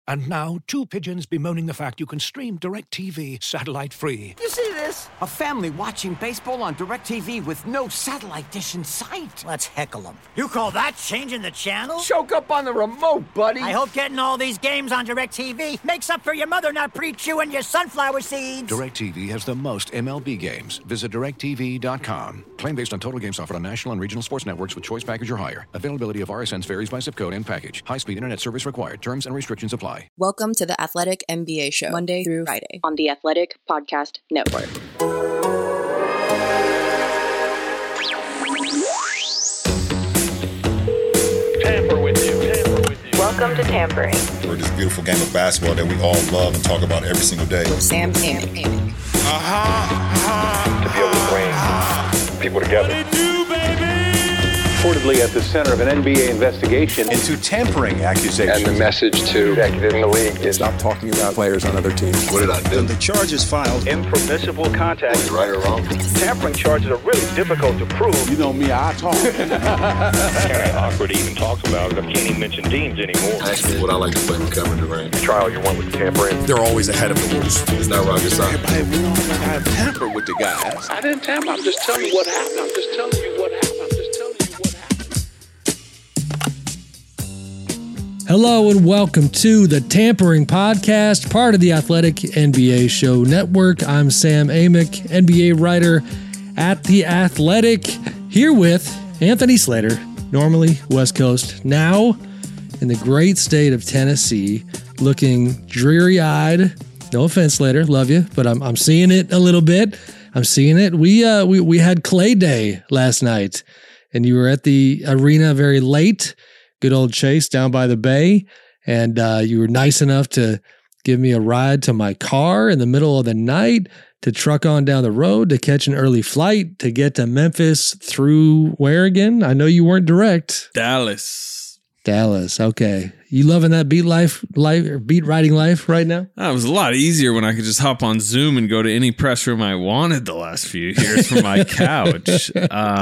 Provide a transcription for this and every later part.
And now, two pigeons bemoaning the fact you can stream DirecTV satellite-free. You see this? A family watching baseball on DirecTV with no satellite dish in sight. Let's heckle them. You call that changing the channel? Choke up on the remote, buddy. I hope getting all these games on DirecTV makes up for your mother not pre-chewing your sunflower seeds. DirecTV has the most MLB games. Visit DirecTV.com. Claim based on total games offered on national and regional sports networks with choice package or higher. Availability of RSNs varies by zip code and package. High-speed internet service required. Terms and restrictions apply. Welcome to the Athletic NBA Show, Monday through Friday on the Athletic Podcast Network. Tamper with you. Welcome to Tampering. For this beautiful game of basketball that we all love and talk about every single day. with Sam Amick. To be able to bring people together. Reportedly at the center of an NBA investigation into tampering accusations. And the message to executives in the league is stop talking about players on other teams. What did I do? The charges filed. Impermissible contact. Was it right or wrong? Tampering charges are really difficult to prove. You know me, I talk. Kind of awkward to even talk about it. I can't even mention teams anymore. Actually, what I like to play with Kevin Durant. The trial you want with tampering. They're always ahead of the rules. It's not rocket science. Hey, we don't have to tamper with the guys. I didn't tamper. I'm just telling you what happened. I'm just telling you what happened. Hello and welcome to the Tampering Podcast, part of the Athletic NBA Show Network. I'm Sam Amick, NBA writer at The Athletic, here with Anthony Slater, normally West Coast, now in the great state of Tennessee, looking dreary-eyed. No offense, Slater, love you, but I'm seeing it a little bit. I'm seeing it. We had Clay Day last night, and you were at the arena very late. Good old Chase down by the bay. And you were nice enough to give me a ride to my car in the middle of the night to truck on down the road to catch an early flight to get to Memphis through where again? I know you weren't direct. Dallas. Okay. You loving that beat writing life right now? It was a lot easier when I could just hop on Zoom and go to any press room I wanted the last few years from my couch.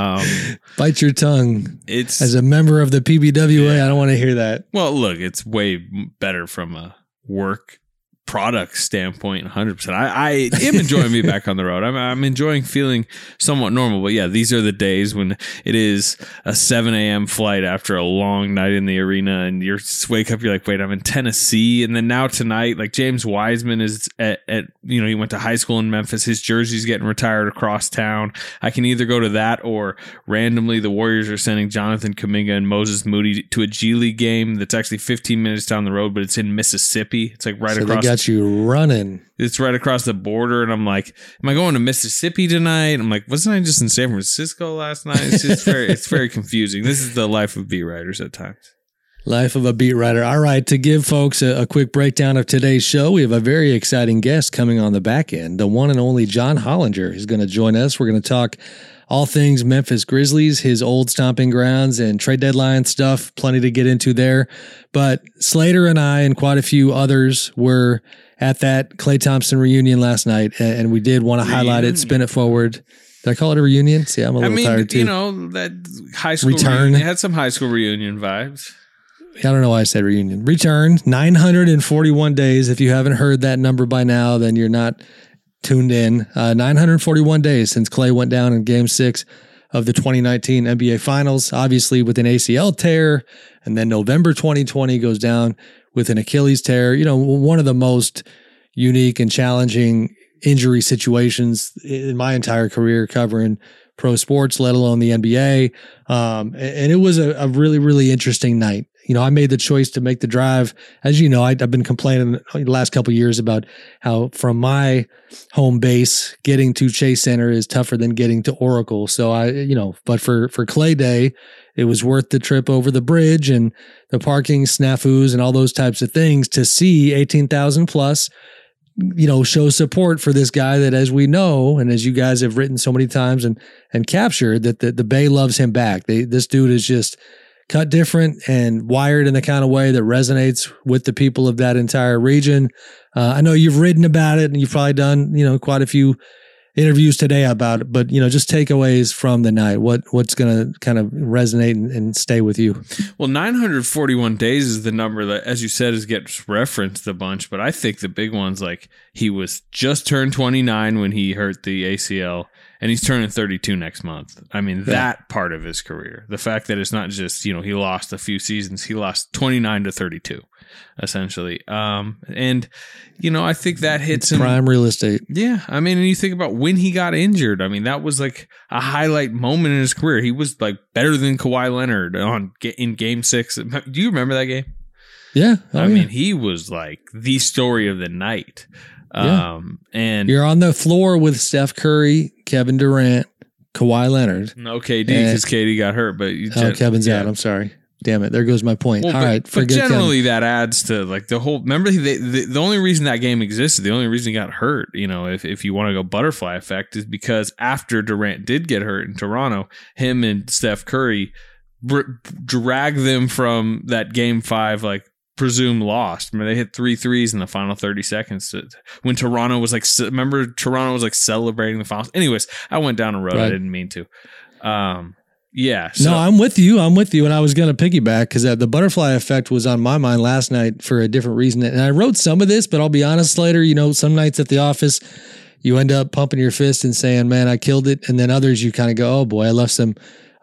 Bite your tongue. It's as a member of the PBWA, yeah. I don't want to hear that. Well, look, it's way better from a work product standpoint, 100%. I am enjoying being back on the road. I'm enjoying feeling somewhat normal. But yeah, these are the days when it is a 7 a.m. flight after a long night in the arena, and you wake up, you're like, wait, I'm in Tennessee. And then now tonight, like James Wiseman is at he went to high school in Memphis. His jersey's getting retired across town. I can either go to that or randomly the Warriors are sending Jonathan Kuminga and Moses Moody to a G League game that's actually 15 minutes down the road, but it's in Mississippi. It's like right across. You running. It's right across the border, and I'm like, am I going to Mississippi tonight? I'm like, wasn't I just in San Francisco last night? It's very confusing. This is the life of beat writers at times. Life of a beat writer. All right, to give folks a quick breakdown of today's show, we have a very exciting guest coming on the back end. The one and only John Hollinger is going to join us. We're going to talk all things Memphis Grizzlies, his old stomping grounds, and trade deadline stuff. Plenty to get into there. But Slater and I and quite a few others were at that Klay Thompson reunion last night, and we did want to highlight it, spin it forward. Did I call it a reunion? See, I'm a little tired too. That high school return. It had some high school reunion vibes. I don't know why I said reunion. Return, 941 days. If you haven't heard that number by now, then you're not tuned in. 941 days since Klay went down in Game 6 of the 2019 NBA Finals, obviously with an ACL tear, and then November 2020 goes down with an Achilles tear. One of the most unique and challenging injury situations in my entire career covering pro sports, let alone the NBA. And it was a really, really interesting night. I made the choice to make the drive. As you know, I've been complaining the last couple of years about how from my home base, getting to Chase Center is tougher than getting to Oracle. So but for Clay Day, it was worth the trip over the bridge and the parking snafus and all those types of things to see 18,000 plus, show support for this guy that, as we know, and as you guys have written so many times and captured, that the Bay loves him back. This dude is just cut different and wired in the kind of way that resonates with the people of that entire region. I know you've written about it and you've probably done, quite a few interviews today about it, but just takeaways from the night. What's going to kind of resonate and stay with you? Well, 941 days is the number that, as you said, gets referenced a bunch. But I think the big ones, like he was just turned 29 when he hurt the ACL, and he's turning 32 next month. I mean, that part of his career, the fact that it's not just he lost a few seasons, he lost 29 to 32. Essentially. And I think that hits prime real estate. Yeah. I mean, and you think about when he got injured. I mean, that was like a highlight moment in his career. He was like better than Kawhi Leonard in Game 6. Do you remember that game? Yeah. I mean, he was like the story of the night. Yeah. And you're on the floor with Steph Curry, Kevin Durant, Kawhi Leonard. No KD because KD got hurt, but Kevin's out. I'm sorry. Damn it. There goes my point. Well, all right. But generally that adds to like the whole, remember the only reason that game existed, the only reason he got hurt, if you want to go butterfly effect, is because after Durant did get hurt in Toronto, him and Steph Curry dragged them from that Game 5, like presumed lost. Remember, they hit 3 threes in the final 30 seconds when Toronto was like, remember Toronto was like celebrating the finals. Anyways, I went down a road. Right. I didn't mean to. Yeah. So. No, I'm with you. And I was going to piggyback because the butterfly effect was on my mind last night for a different reason. And I wrote some of this, but I'll be honest, Slater, some nights at the office, you end up pumping your fist and saying, man, I killed it. And then others, you kind of go, oh boy, I left some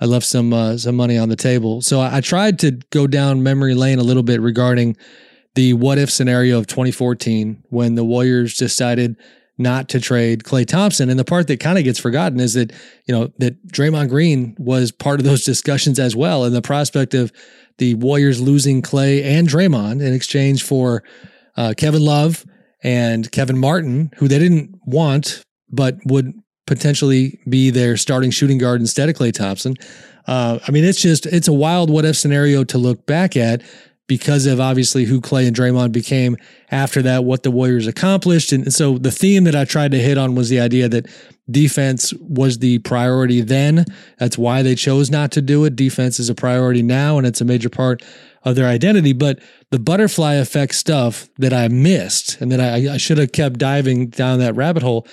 money on the table. So I tried to go down memory lane a little bit regarding the what if scenario of 2014 when the Warriors decided not to trade Klay Thompson. And the part that kind of gets forgotten is that, that Draymond Green was part of those discussions as well. And the prospect of the Warriors losing Klay and Draymond in exchange for Kevin Love and Kevin Martin, who they didn't want, but would potentially be their starting shooting guard instead of Klay Thompson. I mean, it's a wild what if scenario to look back at, because of obviously who Klay and Draymond became after that, what the Warriors accomplished. And so the theme that I tried to hit on was the idea that defense was the priority then. That's why they chose not to do it. Defense is a priority now, and it's a major part of their identity. But the butterfly effect stuff that I missed and that I should have kept diving down that rabbit hole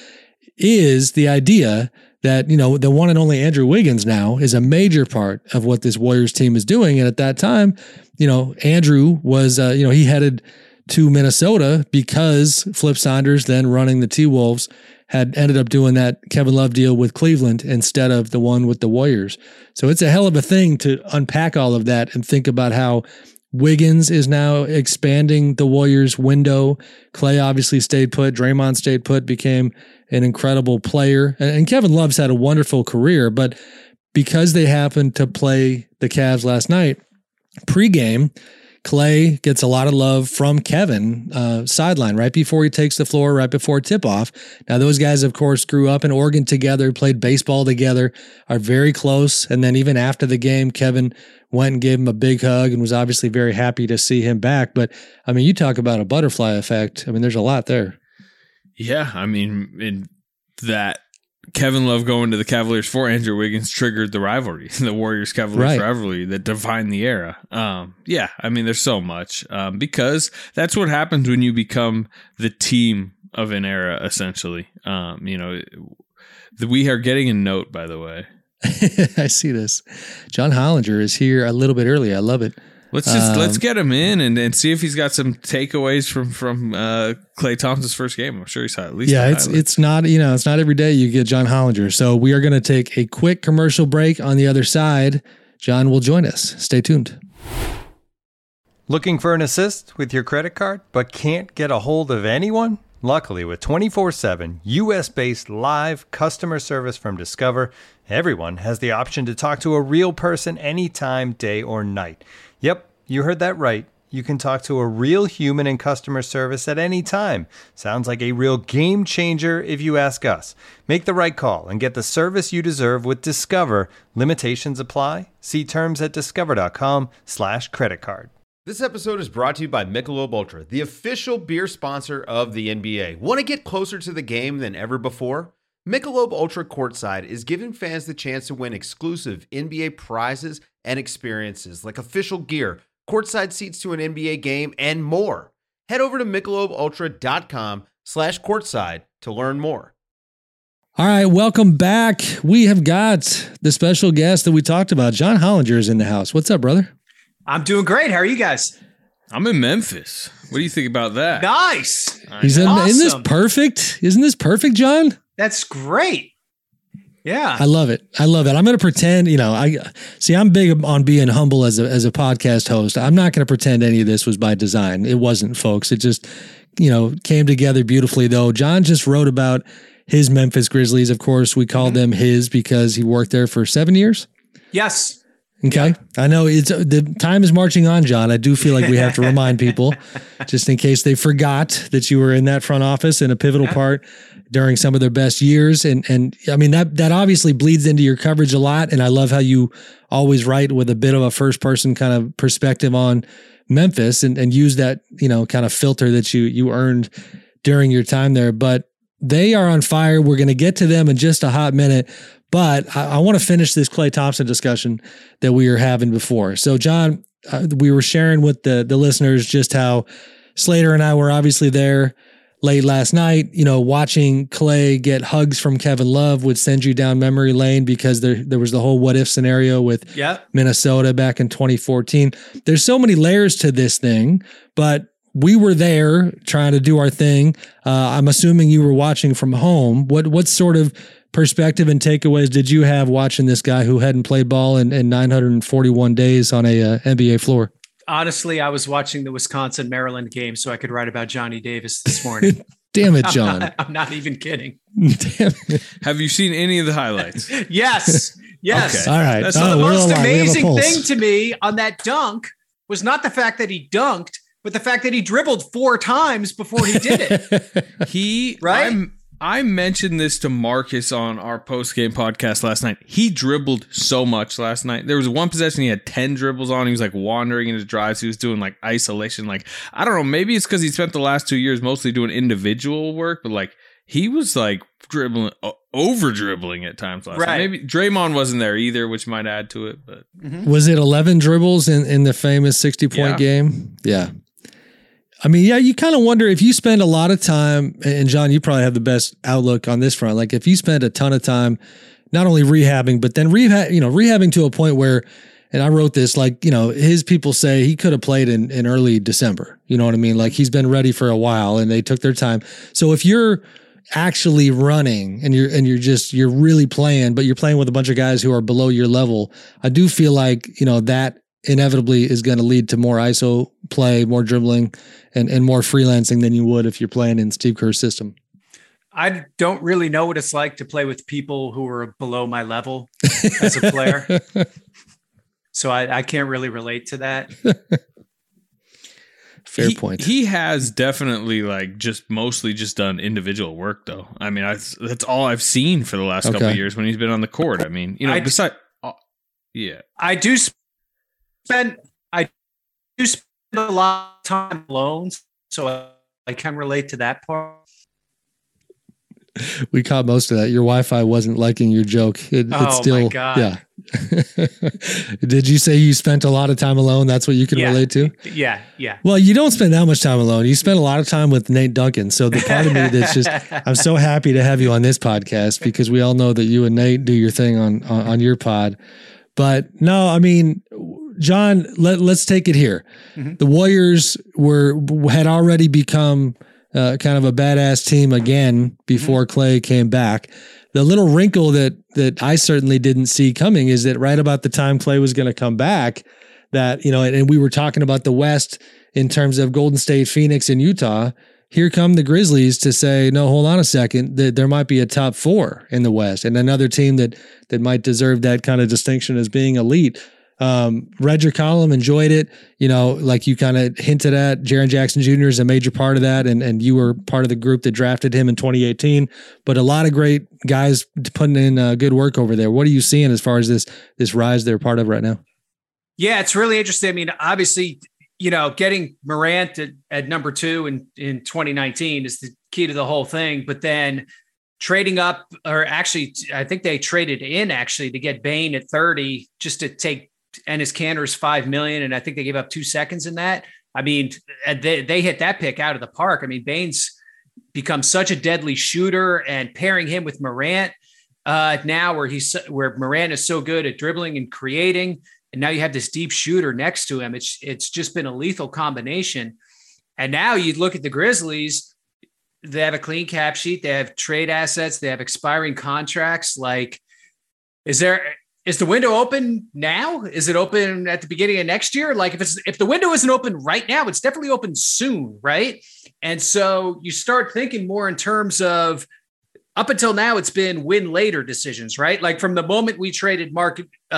is the idea that, the one and only Andrew Wiggins now is a major part of what this Warriors team is doing. And at that time, Andrew was, he headed to Minnesota because Flip Saunders, then running the T-Wolves, had ended up doing that Kevin Love deal with Cleveland instead of the one with the Warriors. So it's a hell of a thing to unpack all of that and think about how Wiggins is now expanding the Warriors window. Klay obviously stayed put. Draymond stayed put, became an incredible player. And Kevin Love's had a wonderful career, but because they happened to play the Cavs last night, pregame, Klay gets a lot of love from Kevin sideline right before he takes the floor, right before tip-off. Now, those guys, of course, grew up in Oregon together, played baseball together, are very close. And then even after the game, Kevin went and gave him a big hug and was obviously very happy to see him back. But, I mean, you talk about a butterfly effect. I mean, there's a lot there. Yeah, I mean, in that Kevin Love going to the Cavaliers for Andrew Wiggins triggered the rivalry, the Warriors-Cavaliers rivalry that defined the era. Yeah, I mean, there's so much because that's what happens when you become the team of an era, essentially. We are getting a note, by the way. I see this. John Hollinger is here a little bit early. I love it. Let's get him in and see if he's got some takeaways from Klay Thompson's first game. I'm sure he's had at least. Yeah, it's not every day you get John Hollinger. So we are going to take a quick commercial break. On the other side, John will join us. Stay tuned. Looking for an assist with your credit card, but can't get a hold of anyone? Luckily, with 24/7 U.S.-based live customer service from Discover, everyone has the option to talk to a real person anytime, day or night. Yep, you heard that right. You can talk to a real human in customer service at any time. Sounds like a real game changer if you ask us. Make the right call and get the service you deserve with Discover. Limitations apply. See terms at discover.com/creditcard. This episode is brought to you by Michelob Ultra, the official beer sponsor of the NBA. Want to get closer to the game than ever before? Michelob Ultra Courtside is giving fans the chance to win exclusive NBA prizes and experiences like official gear, courtside seats to an NBA game, and more. Head over to MichelobUltra.com/courtside to learn more. All right, welcome back. We have got the special guest that we talked about. John Hollinger is in the house. What's up, brother? I'm doing great. How are you guys? I'm in Memphis. What do you think about that? Nice. He's in. Isn't this perfect? Isn't this perfect, John? That's great. Yeah. I love it. I love it. I'm going to pretend, I'm big on being humble as a podcast host. I'm not going to pretend any of this was by design. It wasn't, folks. It just, came together beautifully, though. John just wrote about his Memphis Grizzlies. Of course, we called them his because he worked there for 7 years. Yes. Okay. Yeah. I know the time is marching on, John. I do feel like we have to remind people just in case they forgot that you were in that front office in a pivotal part during some of their best years. And I mean, that obviously bleeds into your coverage a lot. And I love how you always write with a bit of a first person kind of perspective on Memphis and use that, kind of filter that you earned during your time there. But they are on fire. We're going to get to them in just a hot minute. But I want to finish this Klay Thompson discussion that we were having before. So, John, we were sharing with the listeners just how Slater and I were obviously there late last night, watching Klay get hugs from Kevin Love would send you down memory lane because there was the whole what if scenario with Minnesota back in 2014. There's so many layers to this thing, but we were there trying to do our thing. I'm assuming you were watching from home. What sort of perspective and takeaways did you have watching this guy who hadn't played ball in 941 days on a NBA floor? Honestly, I was watching the Wisconsin-Maryland game so I could write about Johnny Davis this morning. Damn it, John. I'm not even kidding. Damn it. Have you seen any of the highlights? Yes. Okay. All right. That's the most amazing thing to me on that dunk was not the fact that he dunked, but the fact that he dribbled 4 times before he did it. Right? I mentioned this to Marcus on our post-game podcast last night. He dribbled so much last night. There was one possession he had 10 dribbles on. He was like wandering in his drives. He was doing like isolation. Like, I don't know, maybe it's because he spent the last 2 years mostly doing individual work, but like he was like dribbling, over dribbling at times last night. Maybe Draymond wasn't there either, which might add to it. But was it 11 dribbles in the famous 60-point game? Yeah. I mean, yeah, you kind of wonder if you spend a lot of time, and John, you probably have the best outlook on this front. Like if you spend a ton of time, not only rehabbing, but then rehabbing to a point where, and I wrote this, like, his people say he could have played in early December. You know what I mean? Like he's been ready for a while and they took their time. So if you're actually running and you're really playing, but you're playing with a bunch of guys who are below your level, I do feel like, that inevitably is going to lead to more ISO play, more dribbling, and more freelancing than you would if you're playing in Steve Kerr's system. I don't really know what it's like to play with people who are below my level as a player. So I can't really relate to that. Fair point. He has definitely mostly done individual work though. I mean, that's all I've seen for the last couple of years when he's been on the court. I mean, I do spend a lot of time alone, so I can relate to that part. We caught most of that. Your Wi-Fi wasn't liking your joke. It's still, my God. Yeah. Did you say you spent a lot of time alone? That's what you can relate to? Yeah. Well, you don't spend that much time alone. You spend a lot of time with Nate Duncan. So the part of me that's just, I'm so happy to have you on this podcast because we all know that you and Nate do your thing on your pod. But no, I mean, John, let's take it here. Mm-hmm. The Warriors had already become kind of a badass team again before Klay came back. The little wrinkle that I certainly didn't see coming is that right about the time Klay was going to come back, that, and we were talking about the West in terms of Golden State, Phoenix, and Utah. Here come the Grizzlies to say, no, hold on a second, that there might be a top 4 in the West and another team that might deserve that kind of distinction as being elite. Read your column, enjoyed it. Like you kind of hinted at, Jaren Jackson Jr. is a major part of that. And you were part of the group that drafted him in 2018, but a lot of great guys putting in good work over there. What are you seeing as far as this rise they're part of right now? Yeah, it's really interesting. I mean, obviously, getting Morant at number 2 in 2019 is the key to the whole thing, but then trading up, or actually, I think they traded in to get Bane at 30 just to take Enes Kanter's $5 million, and I think they gave up 2 seconds in that. I mean, they hit that pick out of the park. I mean, Bane's become such a deadly shooter, and pairing him with Morant now where Morant is so good at dribbling and creating, and now you have this deep shooter next to him. It's just been a lethal combination. And now you look at the Grizzlies, they have a clean cap sheet, they have trade assets, they have expiring contracts. Like, is the window open now? Is it open at the beginning of next year? Like, if the window isn't open right now, it's definitely open soon, right? And so you start thinking more in terms of, up until now, it's been win later decisions, right? Like from the moment we traded Mark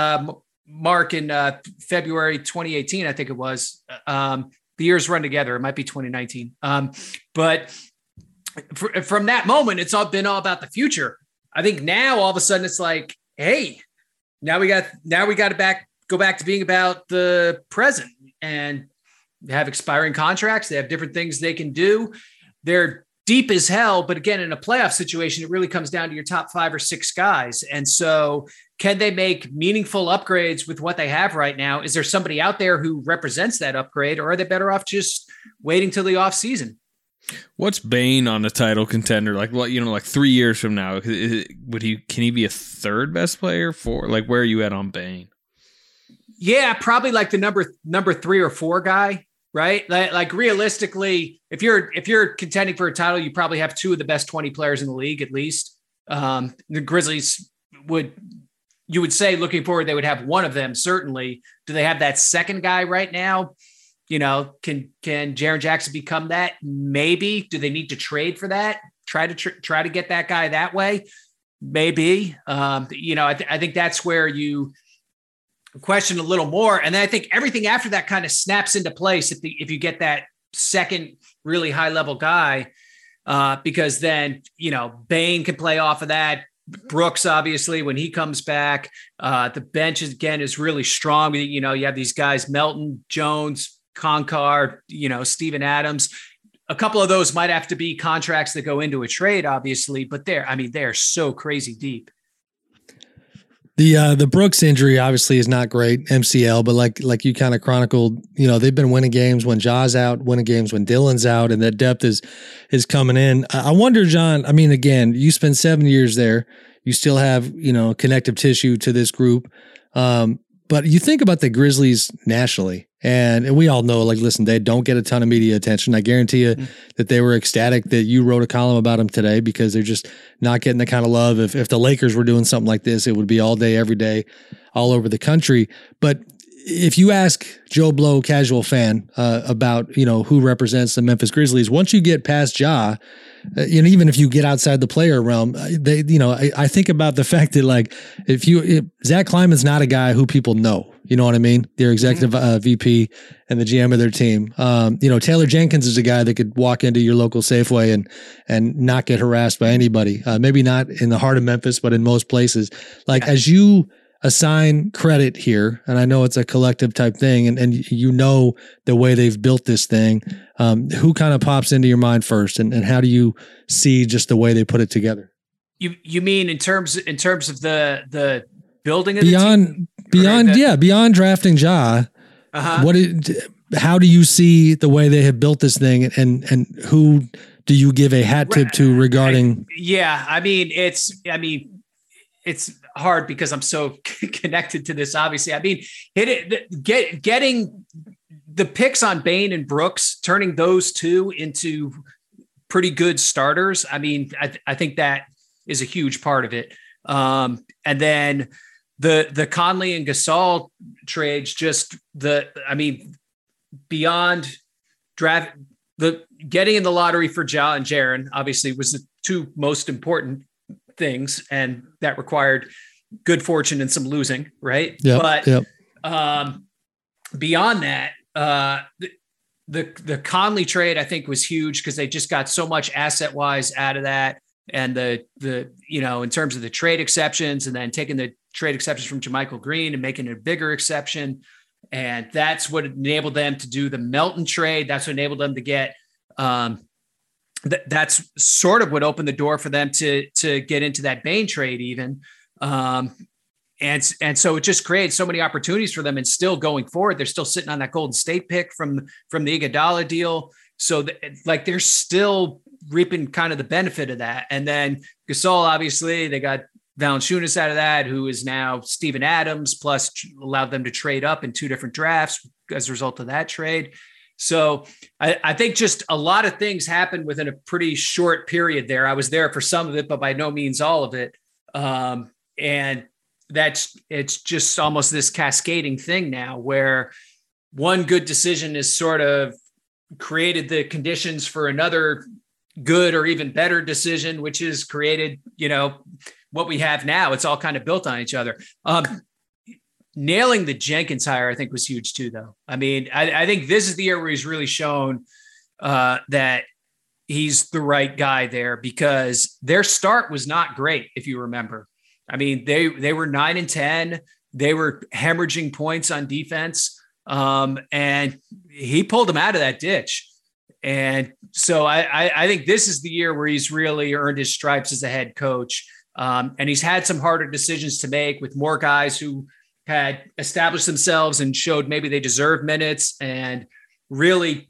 in February 2018, I think it was. The years run together. It might be 2019. But from that moment, it's all been all about the future. I think now all of a sudden it's like, hey, now we got to go back to being about the present, and they have expiring contracts. They have different things they can do. They're deep as hell. But again, in a playoff situation, it really comes down to your top 5 or 6 guys. And so can they make meaningful upgrades with what they have right now? Is there somebody out there who represents that upgrade, or are they better off just waiting till the off season? What's Bane on a title contender? Like, what, like 3 years from now, can he be a third best player for, like, where are you at on Bane? Yeah, probably like the number 3 or 4 guy, right? Like realistically, if you're contending for a title, you probably have 2 of the best 20 players in the league, at least. The Grizzlies you would say looking forward, they would have one of them. Certainly. Do they have that second guy right now? Can Jaren Jackson become that? Maybe. Do they need to trade for that? Try to get that guy that way? Maybe. I think that's where you question a little more. And then I think everything after that kind of snaps into place if you get that second really high level guy, because then, Bane can play off of that. Brooks, obviously, when he comes back, the bench again is really strong. You have these guys, Melton, Jones, Konkar, Steven Adams. A couple of those might have to be contracts that go into a trade, obviously, but they're so crazy deep. The Brooks injury obviously is not great, MCL, but like you kind of chronicled, they've been winning games when Ja's out, winning games when Dillon's out, and that depth is coming in. I wonder, John, again, you spent 7 years there. You still have, connective tissue to this group. But you think about the Grizzlies nationally, and we all know, listen, they don't get a ton of media attention. I guarantee you that they were ecstatic that you wrote a column about them today, because they're just not getting the kind of love. If the Lakers were doing something like this, it would be all day, every day, all over the country. But if you ask Joe Blow, casual fan, about, who represents the Memphis Grizzlies, once you get past Ja, even if you get outside the player realm, I think about the fact that if Zach Kleiman's not a guy who people know, you know what I mean? Their executive VP and the GM of their team. Taylor Jenkins is a guy that could walk into your local Safeway and not get harassed by anybody. Maybe not in the heart of Memphis, but in most places. As you assign credit here, and I know it's a collective type thing, and the way they've built this thing, who kind of pops into your mind first, and how do you see just the way they put it together? You mean in terms of the building of the team? Beyond drafting Ja, how do you see the way they have built this thing, and who do you give a hat tip to regarding? It's hard because I'm so connected to this. Obviously, getting the picks on Bane and Brooks, turning those two into pretty good starters. I think that is a huge part of it. And then the Conley and Gasol trades, beyond draft, getting in the lottery for Ja and Jaren obviously was the 2 most important things, and that required good fortune and some losing, right? Beyond that, the Conley trade I think was huge, because they just got so much asset wise out of that, and the in terms of the trade exceptions, and then taking the trade exceptions from JaMychal Green and making it a bigger exception, and that's what enabled them to do the Melton trade. That's what enabled them to get. That's sort of what opened the door for them to get into that Bane trade even. And so it just creates so many opportunities for them, and still going forward, they're still sitting on that Golden State pick from the Iguodala deal. So they're still reaping kind of the benefit of that. And then Gasol, obviously, they got Valanciunas out of that, who is now Steven Adams, plus allowed them to trade up in 2 different drafts as a result of that trade. So I think just a lot of things happened within a pretty short period there. I was there for some of it, but by no means all of it. And it's just almost this cascading thing now where one good decision is sort of created the conditions for another good or even better decision, which is created, what we have now. It's all kind of built on each other. Nailing the Jenkins hire, I think, was huge too, though. I mean, I think this is the year where he's really shown that he's the right guy there, because their start was not great, if you remember. I mean, they were 9-10. They were hemorrhaging points on defense, and he pulled them out of that ditch. And so I think this is the year where he's really earned his stripes as a head coach. And he's had some harder decisions to make with more guys who had established themselves and showed maybe they deserve minutes, and really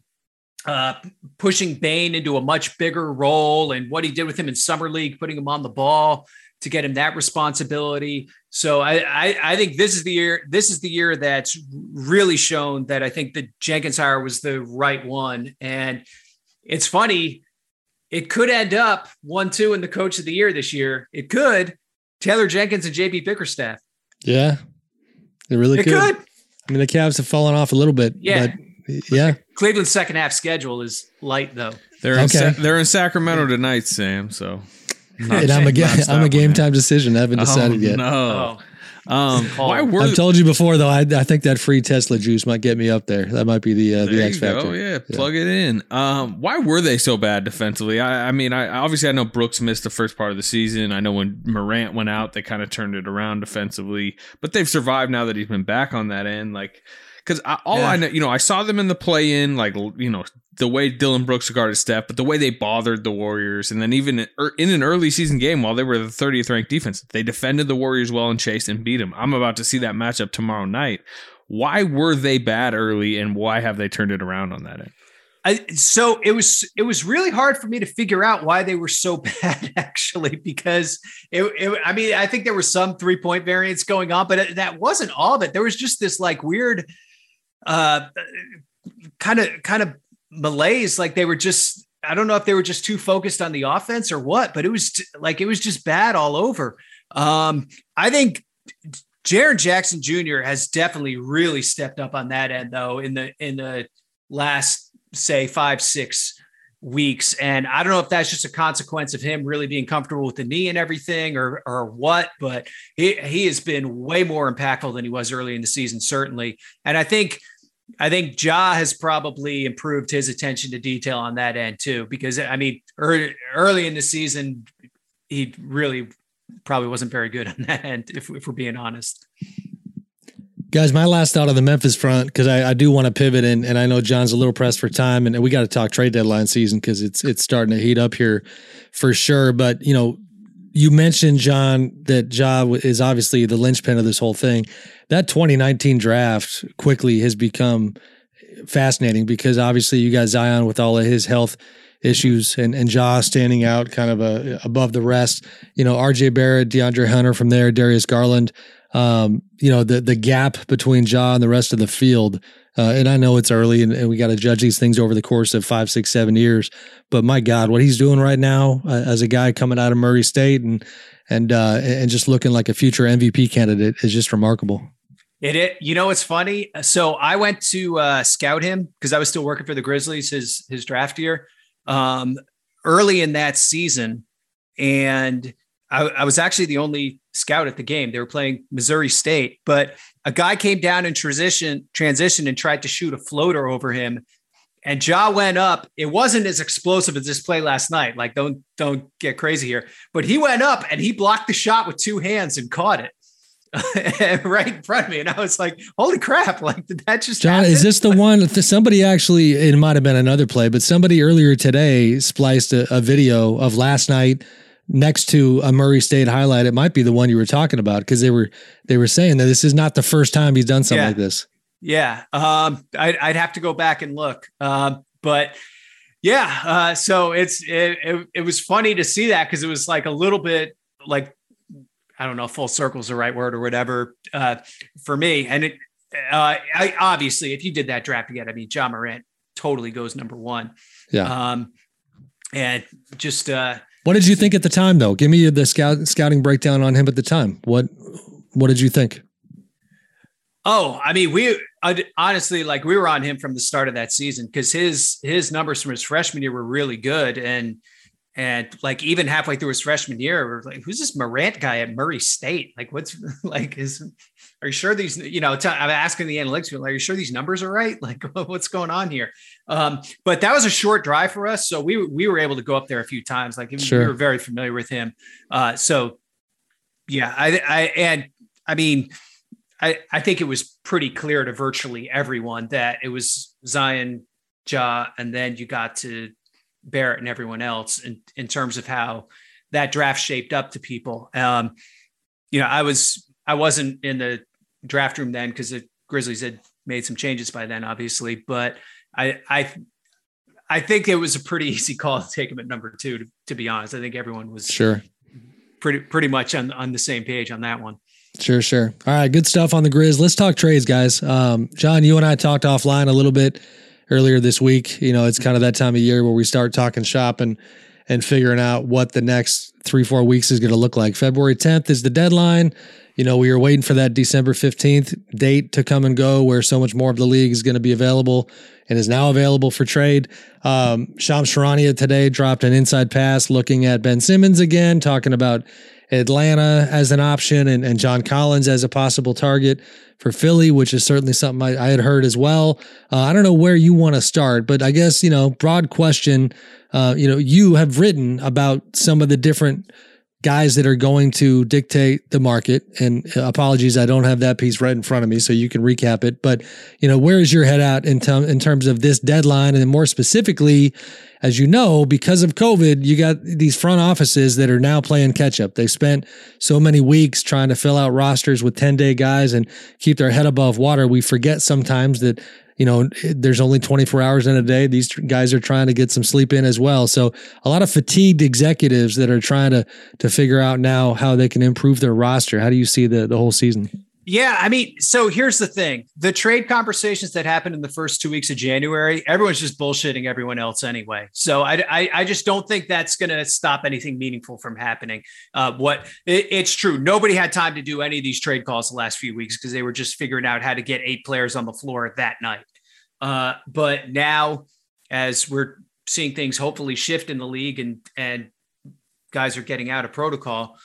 pushing Bane into a much bigger role, and what he did with him in summer league, putting him on the ball to get him that responsibility. So I think this is the year that's really shown that I think the Jenkins hire was the right one. And it's funny, it could end up 1-2 in the coach of the year this year. It could. Taylor Jenkins and JB Bickerstaff. Yeah, it really could. I mean, the Cavs have fallen off a little bit. Yeah. But yeah. Cleveland's second half schedule is light, though. They're in Sacramento tonight, Sam. So, and I'm a game time decision. I haven't decided yet. No. Why were I've told you before, though. I think that free Tesla juice might get me up there. That might be the X factor. Oh yeah, plug it in. Why were they so bad defensively? I mean, obviously I know Brooks missed the first part of the season. I know when Morant went out, they kind of turned it around defensively. But they've survived now that he's been back on that end. Like, because I know, I saw them in the play-in, like, the way Dylan Brooks guarded Steph, but the way they bothered the Warriors, and then even in an early season game while they were the 30th ranked defense, they defended the Warriors well and chased and beat them. I'm about to see that matchup tomorrow night. Why were they bad early, and why have they turned it around on that end? So it was really hard for me to figure out why they were so bad, actually, because I think there was some 3-point variance going on, but that wasn't all of it. There was just this like weird kind of malaise. Like they were just, I don't know if they were just too focused on the offense or what, but it was just bad all over. I think Jaren Jackson Jr. has definitely really stepped up on that end, though, in the last, say, 5-6 weeks. And I don't know if that's just a consequence of him really being comfortable with the knee and everything or what, but he has been way more impactful than he was early in the season, certainly. And I think Ja has probably improved his attention to detail on that end too, because I mean, early in the season, he really probably wasn't very good on that end, if we're being honest. Guys, my last thought on the Memphis front, because I do want to pivot, and I know John's a little pressed for time, and we got to talk trade deadline season because it's starting to heat up here for sure. But, you mentioned, John, that Ja is obviously the linchpin of this whole thing. That 2019 draft quickly has become fascinating because obviously you got Zion with all of his health issues and Ja standing out kind of above the rest. RJ Barrett, DeAndre Hunter from there, Darius Garland. The gap between Ja and the rest of the field. And I know it's early and we got to judge these things over the course of 5, 6, 7 years. But my God, what he's doing right now as a guy coming out of Murray State and just looking like a future MVP candidate is just remarkable. It's funny. So I went to scout him because I was still working for the Grizzlies his draft year early in that season. And I was actually the only scout at the game. They were playing Missouri State, but a guy came down in transition and tried to shoot a floater over him. And Ja went up. It wasn't as explosive as this play last night. Like, don't get crazy here. But he went up and he blocked the shot with 2 hands and caught it right in front of me. And I was like, holy crap. Like, did that just John, happen? is this the one? Somebody actually, it might have been another play, but somebody earlier today spliced a video of last night next to a Murray State highlight. It might be the one you were talking about because they were saying that this is not the first time he's done something like this. Yeah. I'd have to go back and look. But Yeah. So it was funny to see that because it was like a little bit like, I don't know, full circle is the right word or whatever for me. And I obviously, if you did that draft again, I mean, Ja Morant totally goes number one. Yeah. And just what did you think at the time, though? Give me the scouting breakdown on him at the time. What did you think? Oh, I mean, honestly, like we were on him from the start of that season because his numbers from his freshman year were really good. And like even halfway through his freshman year, we're like, who's this Morant guy at Murray State? Like, what's like are you sure these, I'm asking the analytics people, are you sure these numbers are right? Like, what's going on here? But that was a short drive for us. So we were able to go up there a few times. Like we were very familiar with him. So yeah, I think it was pretty clear to virtually everyone that it was Zion, Ja, and then you got to Barrett and everyone else in terms of how that draft shaped up to people. I wasn't in the draft room then because the Grizzlies had made some changes by then, obviously, but I think it was a pretty easy call to take him at number 2, to be honest. I think everyone was pretty much on the same page on that one. Sure. All right. Good stuff on the Grizz. Let's talk trades, guys. John, you and I talked offline a little bit earlier this week. It's kind of that time of year where we start talking shop and figuring out what the next 3-4 weeks is going to look like. February 10th is the deadline. We were waiting for that December 15th date to come and go where so much more of the league is going to be available and is now available for trade. Shams Charania today dropped an inside pass looking at Ben Simmons again, talking about Atlanta as an option and John Collins as a possible target for Philly, which is certainly something I had heard as well. I don't know where you want to start, but I guess, broad question, you have written about some of the different guys that are going to dictate the market, and apologies, I don't have that piece right in front of me, so you can recap it. But, where is your head at in terms of this deadline? And then more specifically, as you know, because of COVID, you got these front offices that are now playing catch up. They spent so many weeks trying to fill out rosters with 10-day guys and keep their head above water. We forget sometimes that, there's only 24 hours in a day. These guys are trying to get some sleep in as well. So a lot of fatigued executives that are trying to figure out now how they can improve their roster. How do you see the whole season? Yeah, I mean, so here's the thing. The trade conversations that happened in the first 2 weeks of January, everyone's just bullshitting everyone else anyway. So I just don't think that's going to stop anything meaningful from happening. It's true. Nobody had time to do any of these trade calls the last few weeks because they were just figuring out how to get 8 players on the floor that night. But now, as we're seeing things hopefully shift in the league and guys are getting out of protocol,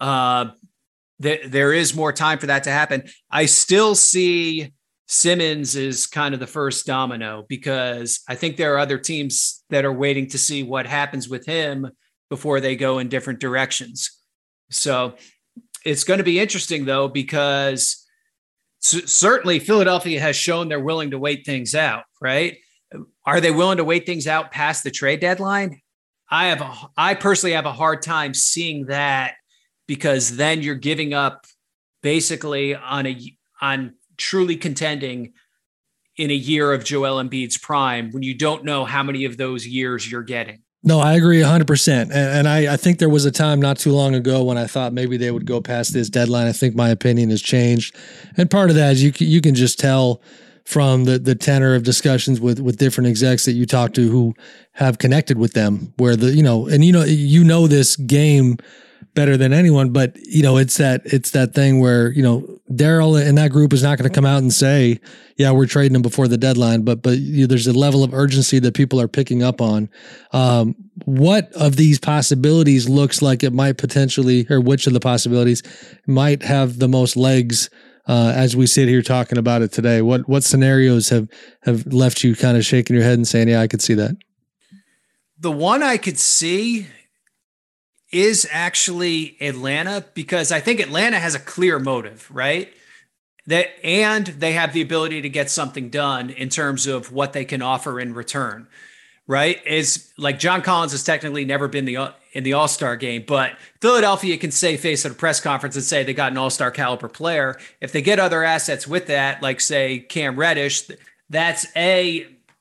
there is more time for that to happen. I still see Simmons as kind of the first domino because I think there are other teams that are waiting to see what happens with him before they go in different directions. So it's going to be interesting, though, because certainly Philadelphia has shown they're willing to wait things out, right? Are they willing to wait things out past the trade deadline? I personally have a hard time seeing that, because then you're giving up basically on truly contending in a year of Joel Embiid's prime when you don't know how many of those years you're getting. No, I agree 100%. And I think there was a time not too long ago when I thought maybe they would go past this deadline. I think my opinion has changed. And part of that is you can just tell from the tenor of discussions with different execs that you talk to who have connected with them, where this game better than anyone, but it's that thing where Daryl and that group is not going to come out and say, yeah, we're trading them before the deadline, but there's a level of urgency that people are picking up on. What of these possibilities looks like it might potentially, or which of the possibilities might have the most legs as we sit here talking about it today? What scenarios have left you kind of shaking your head and saying, yeah, I could see that? The one I could see is actually Atlanta, because I think Atlanta has a clear motive, right? And they have the ability to get something done in terms of what they can offer in return, right? Is like John Collins has technically never been in the All-Star game, but Philadelphia can save face at a press conference and say they got an All-Star caliber player. If they get other assets with that, like say Cam Reddish, that's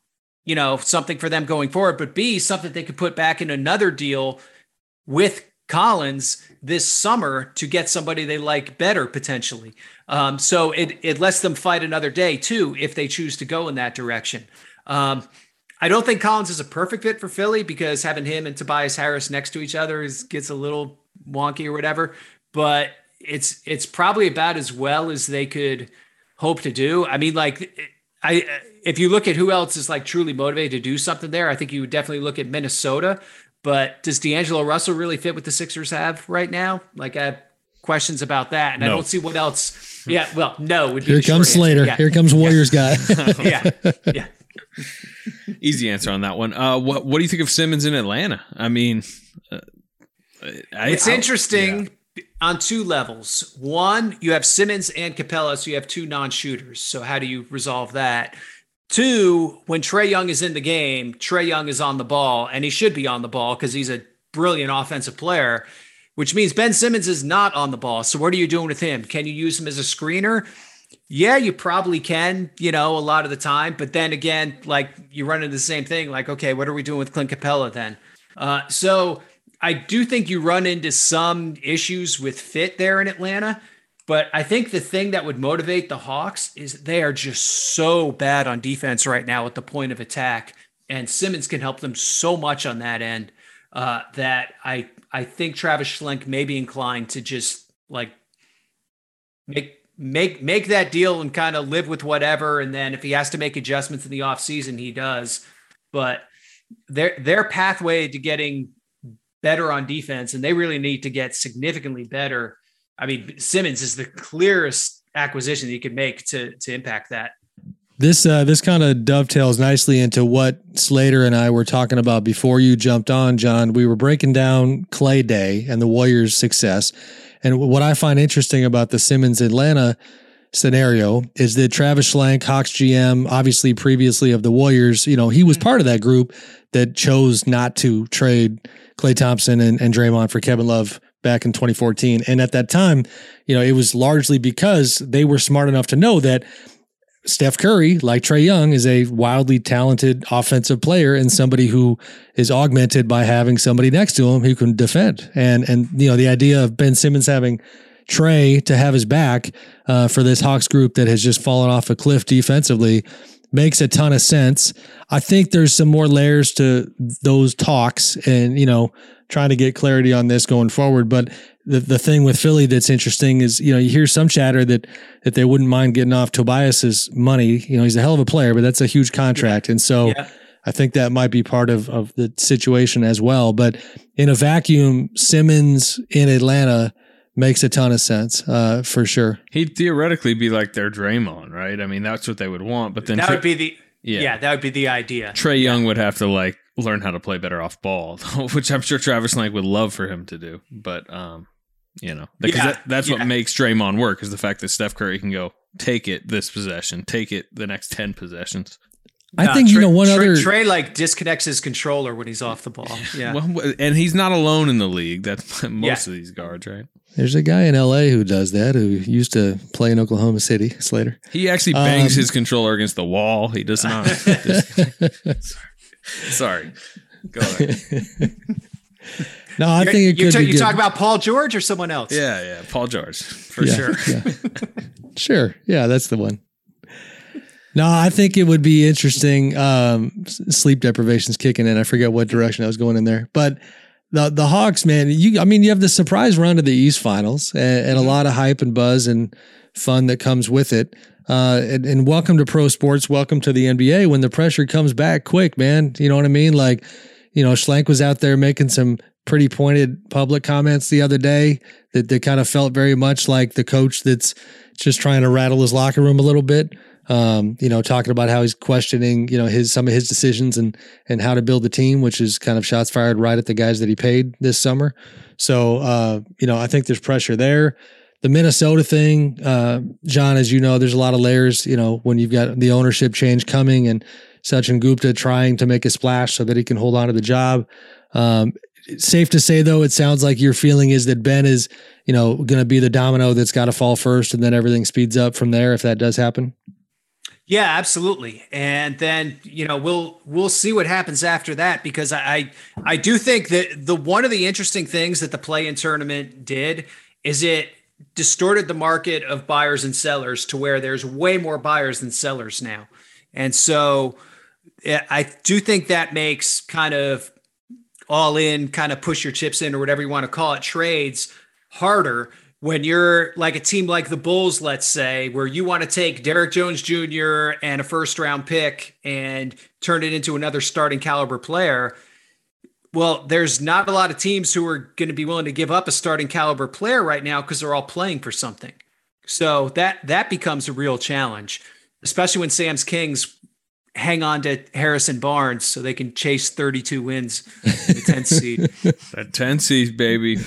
something for them going forward, but B, something they could put back in another deal with Collins this summer to get somebody they like better potentially. So it lets them fight another day too, if they choose to go in that direction. I don't think Collins is a perfect fit for Philly because having him and Tobias Harris next to each other gets a little wonky or whatever, but it's probably about as well as they could hope to do. I mean, if you look at who else is like truly motivated to do something there, I think you would definitely look at Minnesota. But does D'Angelo Russell really fit what the Sixers have right now? I have questions about that, and no. I don't see what else. Yeah, well, no. Would be Here comes Slater. Yeah. Here comes Warriors guy. Yeah. Easy answer on that one. What do you think of Simmons in Atlanta? I mean, it's interesting on two levels. One, you have Simmons and Capella, so you have two non-shooters. So how do you resolve that? Two, when Trae Young is in the game, Trae Young is on the ball, and he should be on the ball because he's a brilliant offensive player, which means Ben Simmons is not on the ball. So what are you doing with him? Can you use him as a screener? Yeah, you probably can, a lot of the time. But then again, you run into the same thing. Okay, what are we doing with Clint Capella then? So I do think you run into some issues with fit there in Atlanta. But I think the thing that would motivate the Hawks is they are just so bad on defense right now at the point of attack. And Simmons can help them so much on that end that I think Travis Schlenk may be inclined to just make that deal and kind of live with whatever. And then if he has to make adjustments in the offseason, he does. But their pathway to getting better on defense, and they really need to get significantly better. I mean, Simmons is the clearest acquisition that you could make to impact that. This kind of dovetails nicely into what Slater and I were talking about before you jumped on, John. We were breaking down Clay Day and the Warriors' success. And what I find interesting about the Simmons Atlanta scenario is that Travis Schlenk, Hawks GM, obviously previously of the Warriors, he was part of that group that chose not to trade Klay Thompson and Draymond for Kevin Love back in 2014. And at that time, it was largely because they were smart enough to know that Steph Curry, like Trae Young, is a wildly talented offensive player and somebody who is augmented by having somebody next to him who can defend. And the idea of Ben Simmons having Trae to have his back for this Hawks group that has just fallen off a cliff defensively makes a ton of sense. I think there's some more layers to those talks and, trying to get clarity on this going forward. But the thing with Philly that's interesting is, you hear some chatter that they wouldn't mind getting off Tobias's money. He's a hell of a player, but that's a huge contract. And so I think that might be part of the situation as well. But in a vacuum, Simmons in Atlanta makes a ton of sense for sure. He'd theoretically be like their Draymond, right? I mean, that's what they would want. But then that would be the idea. Trae Young would have to learn how to play better off ball, which I'm sure Travis Schlenk would love for him to do. But because that's what makes Draymond work is the fact that Steph Curry can go take it this possession, take it the next 10 possessions. I think Trae disconnects his controller when he's off the ball. Yeah, and he's not alone in the league. That's most of these guards, right? There's a guy in LA who does that, who used to play in Oklahoma City, Slater. He actually bangs his controller against the wall. He does not. Sorry. Go ahead. No, I think it could be You talk about Paul George or someone else? Yeah, Paul George, for sure. Yeah. Sure. Yeah, that's the one. No, I think it would be interesting. Sleep deprivation's kicking in. I forget what direction I was going in there. But the Hawks, man, you have the surprise run to the East Finals and a lot of hype and buzz and fun that comes with it. And welcome to pro sports. Welcome to the NBA when the pressure comes back quick, man. You know what I mean? Schlenk was out there making some pretty pointed public comments the other day that kind of felt very much like the coach that's just trying to rattle his locker room a little bit. Talking about how he's questioning, some of his decisions and how to build the team, which is kind of shots fired right at the guys that he paid this summer. So, I think there's pressure there. The Minnesota thing, John, as you know, there's a lot of layers, when you've got the ownership change coming and Sachin Gupta trying to make a splash so that he can hold on to the job. Safe to say, though, it sounds like your feeling is that Ben is, going to be the domino that's got to fall first and then everything speeds up from there if that does happen. Yeah, absolutely. And then, we'll see what happens after that, because I do think that one of the interesting things that the play-in tournament did is it distorted the market of buyers and sellers to where there's way more buyers than sellers now. And so I do think that makes kind of all in, kind of push your chips in, or whatever you want to call it, trades harder when you're like a team like the Bulls, let's say, where you want to take Derrick Jones Jr. and a first-round pick and turn it into another starting caliber player. Well, there's not a lot of teams who are going to be willing to give up a starting caliber player right now because they're all playing for something. So that becomes a real challenge, especially when Sam's Kings hang on to Harrison Barnes so they can chase 32 wins in the 10th seed. That 10 seed, baby.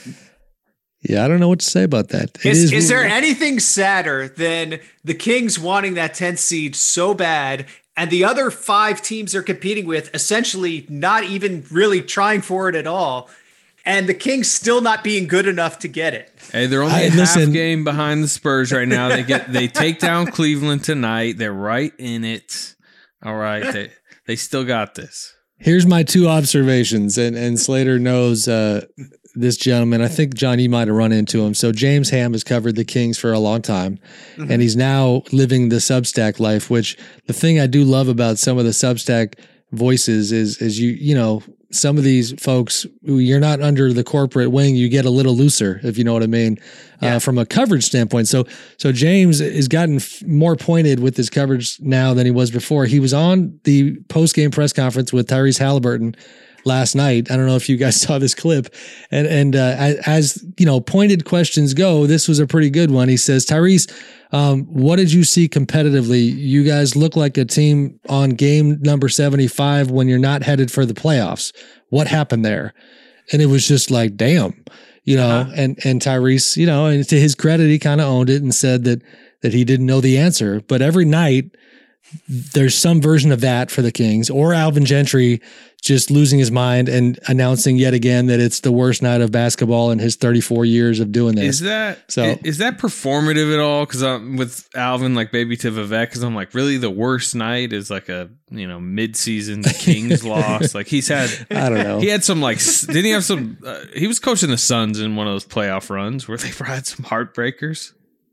Yeah, I don't know what to say about that. Is there anything sadder than the Kings wanting that 10th seed so bad and the other 5 teams they're competing with essentially not even really trying for it at all, and the Kings still not being good enough to get it? Hey, they're only a half game behind the Spurs right now. They take down Cleveland tonight. They're right in it. All right, they still got this. Here's my 2 observations, and Slater knows this gentleman. I think, John, you might have run into him. So James Ham has covered the Kings for a long time, and he's now living the Substack life, which the thing I do love about some of the Substack voices is you know, some of these folks, you're not under the corporate wing, you get a little looser, if you know what I mean, from a coverage standpoint. So James has gotten more pointed with his coverage now than he was before. He was on the post-game press conference with Tyrese Halliburton last night. I don't know if you guys saw this clip, and as you know, pointed questions go, this was a pretty good one. He says, Tyrese, what did you see competitively? You guys look like a team on game number 75 when you're not headed for the playoffs. What happened there? And it was just like, damn, you know, and Tyrese, you know, and to his credit, he kind of owned it and said that he didn't know the answer. But every night there's some version of that for the Kings, or Alvin Gentry just losing his mind and announcing yet again that it's the worst night of basketball in his 34 years of doing this. Is that performative at all? Because I'm with Alvin, like baby to Vivek, because I'm like, really, the worst night is like a, you know, mid-season the Kings loss. Like he's had, I don't know. He had some like, didn't he have some? He was coaching the Suns in one of those playoff runs where they had some heartbreakers.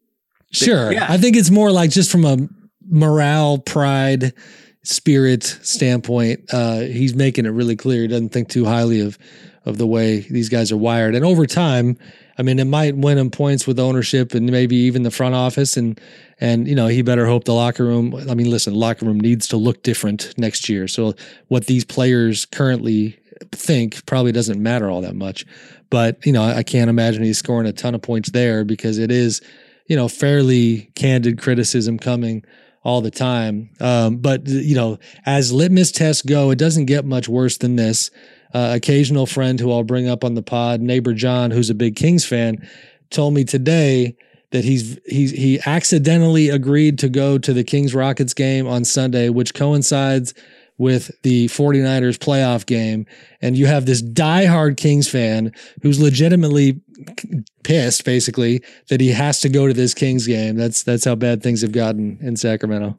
Sure, I think it's more like just from a morale, pride, spirit standpoint, he's making it really clear he doesn't think too highly of the way these guys are wired. And over time, I mean, it might win him points with ownership and maybe even the front office, and you know, he better hope the locker room, I mean, listen, locker room needs to look different next year. So what these players currently think probably doesn't matter all that much. But, you know, I can't imagine he's scoring a ton of points there, because it is, you know, fairly candid criticism coming all the time. But, you know, as litmus tests go, it doesn't get much worse than this. Occasional friend who I'll bring up on the pod, neighbor John, who's a big Kings fan, told me today that he accidentally agreed to go to the Kings-Rockets game on Sunday, which coincides with the 49ers playoff game. And you have this diehard Kings fan who's legitimately pissed, basically, that he has to go to this Kings game. That's how bad things have gotten in Sacramento.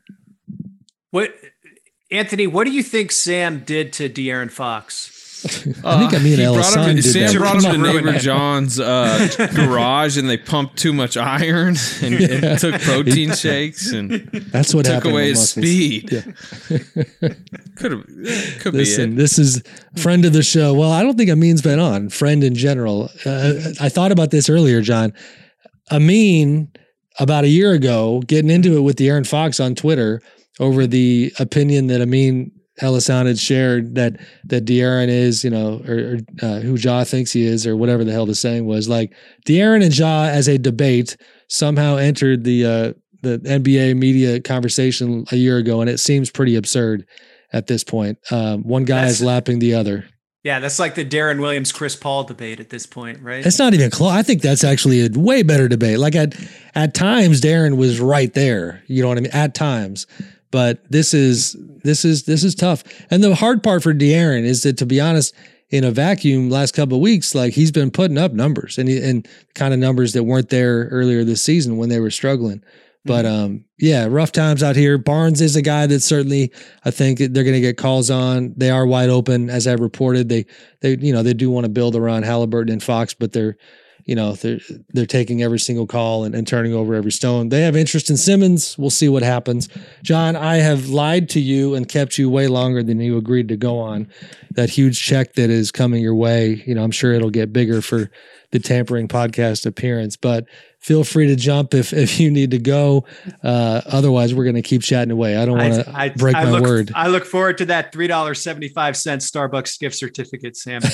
Anthony, what do you think Sam did to De'Aaron Fox? I think Sam brought him to neighbor John's garage, and they pumped too much iron and took protein shakes, and that's what took away his speed. Yeah. Could Listen, be it. This is friend of the show. Well, I don't think Amin's been on. Friend in general. I thought about this earlier, John. Amin, about a year ago, getting into it with De'Aaron Fox on Twitter over the opinion that Amin Elhassan had shared that De'Aaron is, you know, or who Ja thinks he is, or whatever the hell the saying was. Like, De'Aaron and Ja as a debate somehow entered the NBA media conversation a year ago, and it seems pretty absurd at this point. One guy is lapping the other. Yeah, that's like the Darren Williams-Chris Paul debate at this point, right? It's not even close. I think that's actually a way better debate. Like at times, Darren was right there. You know what I mean? At times. But this is tough. And the hard part for De'Aaron is that, to be honest, in a vacuum, last couple of weeks, like, he's been putting up numbers and kind of numbers that weren't there earlier this season when they were struggling. But yeah, rough times out here. Barnes is a guy that certainly I think they're going to get calls on. They are wide open, as I reported. They do want to build around Halliburton and Fox, but they're taking every single call and turning over every stone. They have interest in Simmons. We'll see what happens. John, I have lied to you and kept you way longer than you agreed to go on. That huge check that is coming your way, I'm sure it'll get bigger for the Tampering Podcast appearance, but feel free to jump if you need to go. Otherwise, we're going to keep chatting away. I don't want to break my word. I look forward to that $3.75 Starbucks gift certificate, Sam.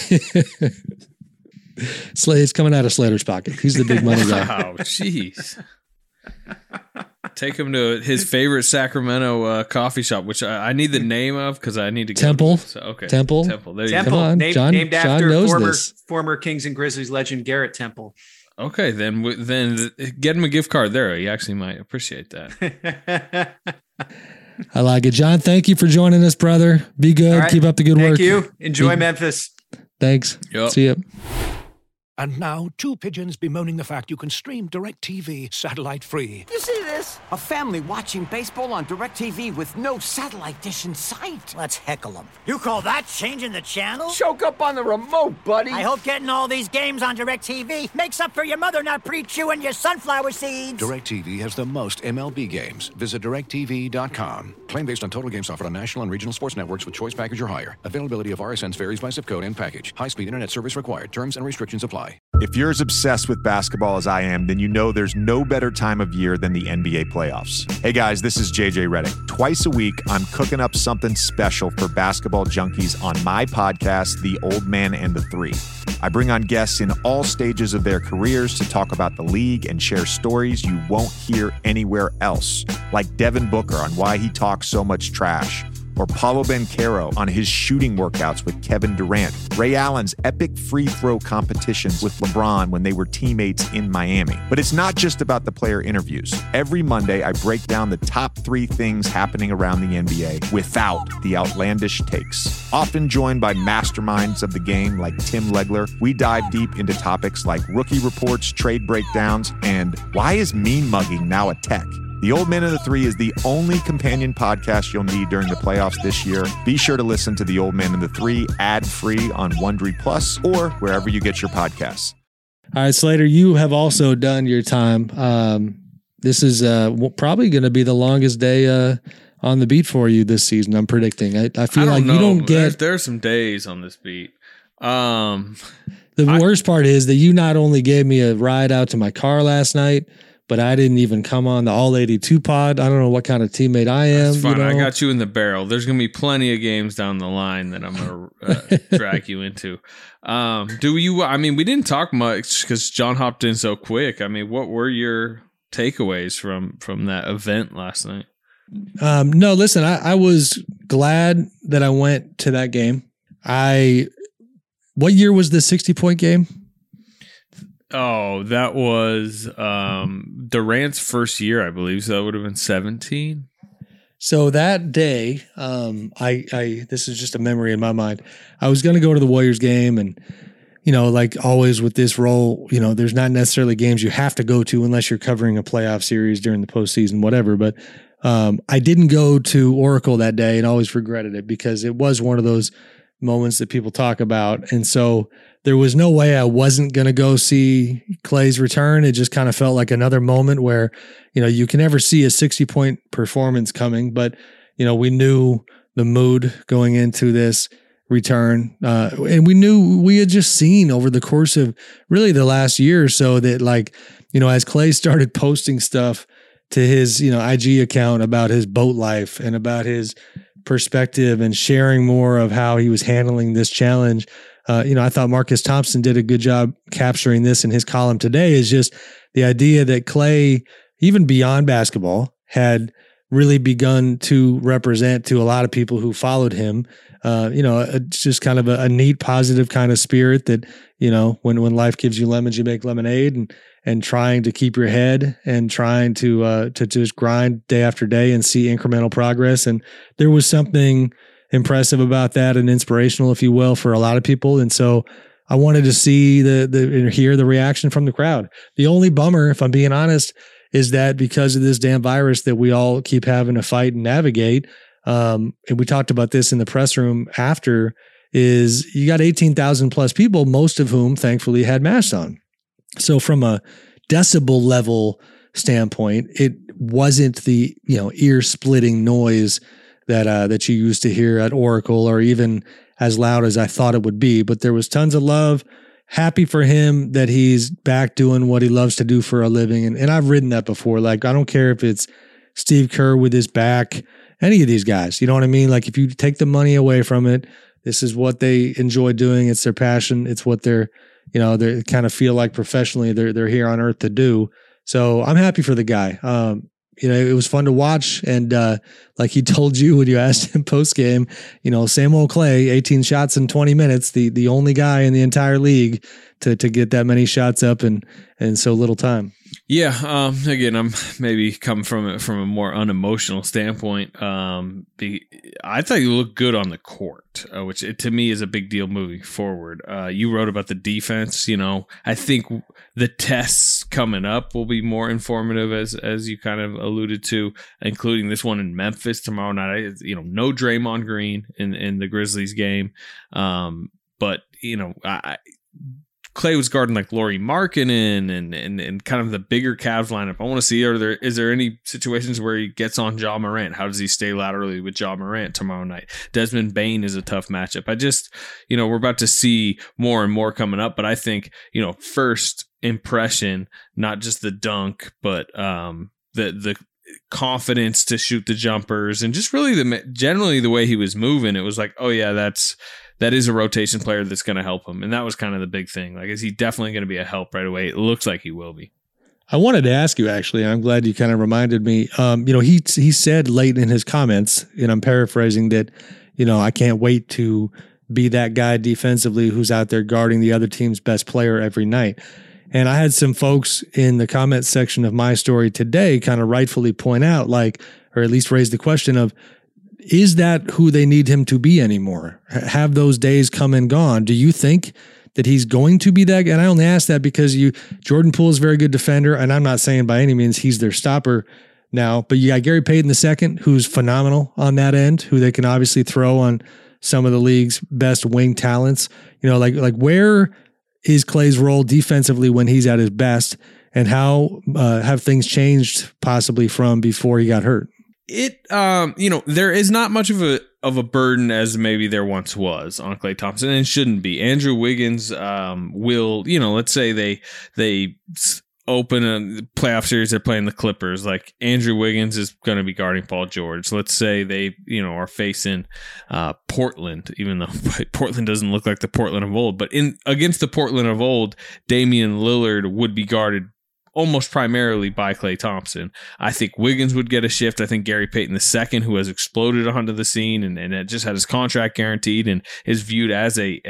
Slade's coming out of Slater's pocket. He's the big money guy. Oh, jeez. Take him to his favorite Sacramento coffee shop, which I need the name of because I need to go Temple. To so, okay. Temple. There you Temple. go. Come on, named after John former Kings and Grizzlies legend Garrett Temple. Okay, then get him a gift card there. He actually might appreciate that. I like it. John, thank you for joining us, brother. Be good. Right. Keep up the good work. Thank you. Enjoy Memphis. Thanks. Yep. See you. And now, two pigeons bemoaning the fact you can stream DirecTV satellite free. You see this? A family watching baseball on DirecTV with no satellite dish in sight. Let's heckle them. You call that changing the channel? Choke up on the remote, buddy. I hope getting all these games on DirecTV makes up for your mother not pre-chewing your sunflower seeds. DirecTV has the most MLB games. Visit DirecTV.com. Claim based on total games offered on national and regional sports networks with choice package or higher. Availability of RSNs varies by zip code and package. High-speed internet service required. Terms and restrictions apply. If you're as obsessed with basketball as I am, then you know there's no better time of year than the NBA playoffs. Hey guys, this is JJ Redick. Twice a week, I'm cooking up something special for basketball junkies on my podcast, The Old Man and the Three. I bring on guests in all stages of their careers to talk about the league and share stories you won't hear anywhere else, like Devin Booker on why he talks so much trash, or Paolo Banchero on his shooting workouts with Kevin Durant, Ray Allen's epic free throw competitions with LeBron when they were teammates in Miami. But it's not just about the player interviews. Every Monday, I break down the top 3 things happening around the NBA without the outlandish takes. Often joined by masterminds of the game like Tim Legler, we dive deep into topics like rookie reports, trade breakdowns, and why is mean mugging now a tech? The Old Man and the Three is the only companion podcast you'll need during the playoffs this year. Be sure to listen to The Old Man and the Three ad-free on Wondery Plus or wherever you get your podcasts. All right, Slater, you have also done your time. This is probably going to be the longest day on the beat for you this season, I'm predicting. I feel like you don't get... There's some days on this beat. The worst part is that you not only gave me a ride out to my car last night, but I didn't even come on the All 82 pod. I don't know what kind of teammate I am. That's fine. I got you in the barrel. There's going to be plenty of games down the line that I'm going to drag you into. We didn't talk much because John hopped in so quick. I mean, what were your takeaways from that event last night? No, listen, I was glad that I went to that game. What year was the 60-point game? Oh, that was Durant's first year, I believe. So that would have been 17. So that day, this is just a memory in my mind. I was going to go to the Warriors game, and like always with this role, there's not necessarily games you have to go to unless you're covering a playoff series during the postseason, whatever. But I didn't go to Oracle that day, and always regretted it because it was one of those moments that people talk about, and so there was no way I wasn't going to go see Klay's return. It just kind of felt like another moment where, you can never see a 60-point performance coming, but, we knew the mood going into this return. And we knew we had just seen over the course of really the last year or so that as Klay started posting stuff to his, IG account about his boat life and about his perspective and sharing more of how he was handling this challenge, I thought Marcus Thompson did a good job capturing this in his column today. Is just the idea that Klay, even beyond basketball, had really begun to represent to a lot of people who followed him, it's just kind of a neat, positive kind of spirit that, when life gives you lemons, you make lemonade, and trying to keep your head and trying to just grind day after day and see incremental progress. And there was something impressive about that and inspirational, if you will, for a lot of people. And so I wanted to see and hear the reaction from the crowd. The only bummer, if I'm being honest, is that because of this damn virus that we all keep having to fight and navigate, and we talked about this in the press room after, is you got 18,000 plus people, most of whom thankfully had masks on. So from a decibel level standpoint, it wasn't the, ear splitting noise that you used to hear at Oracle, or even as loud as I thought it would be. But there was tons of love. Happy for him that he's back doing what he loves to do for a living. And I've written that before. Like, I don't care if it's Steve Kerr with his back, any of these guys, you know what I mean? Like, if you take the money away from it, this is what they enjoy doing. It's their passion. It's what they're, they kind of feel like professionally they're here on earth to do. So I'm happy for the guy. It was fun to watch. And like he told you when you asked him post game, same old Clay, 18 shots in 20 minutes, the only guy in the entire league to get that many shots up in so little time. Yeah. Again, I'm maybe coming from a more unemotional standpoint. I thought you looked good on the court, which to me is a big deal moving forward. You wrote about the defense. I think the tests coming up will be more informative, as you kind of alluded to, including this one in Memphis tomorrow night. No Draymond Green in the Grizzlies game, but Clay was guarding like Lauri Markkanen and kind of the bigger Cavs lineup. I want to see, is there any situations where he gets on Ja Morant? How does he stay laterally with Ja Morant tomorrow night? Desmond Bane is a tough matchup. I just, we're about to see more and more coming up, but I think, first impression, not just the dunk, but the confidence to shoot the jumpers and just really generally the way he was moving, it was like, oh yeah, that is a rotation player that's going to help him. And that was kind of the big thing. Like, is he definitely going to be a help right away? It looks like he will be. I wanted to ask you, actually, I'm glad you kind of reminded me. He said late in his comments, and I'm paraphrasing, that, I can't wait to be that guy defensively who's out there guarding the other team's best player every night. And I had some folks in the comments section of my story today kind of rightfully point out, or at least raise the question of, is that who they need him to be anymore? Have those days come and gone? Do you think that he's going to be that guy? And I only ask that because Jordan Poole is a very good defender, and I'm not saying by any means he's their stopper now, but you got Gary Payton II, who's phenomenal on that end, who they can obviously throw on some of the league's best wing talents. Like where is Clay's role defensively when he's at his best, and how have things changed possibly from before he got hurt? There is not much of a burden as maybe there once was on Klay Thompson, and it shouldn't be. Andrew Wiggins will, let's say they open a playoff series, they're playing the Clippers. Like, Andrew Wiggins is going to be guarding Paul George. Let's say they, are facing Portland, even though Portland doesn't look like the Portland of old, but against the Portland of old, Damian Lillard would be guarded almost primarily by Klay Thompson. I think Wiggins would get a shift. I think Gary Payton II, who has exploded onto the scene and just had his contract guaranteed and is viewed as a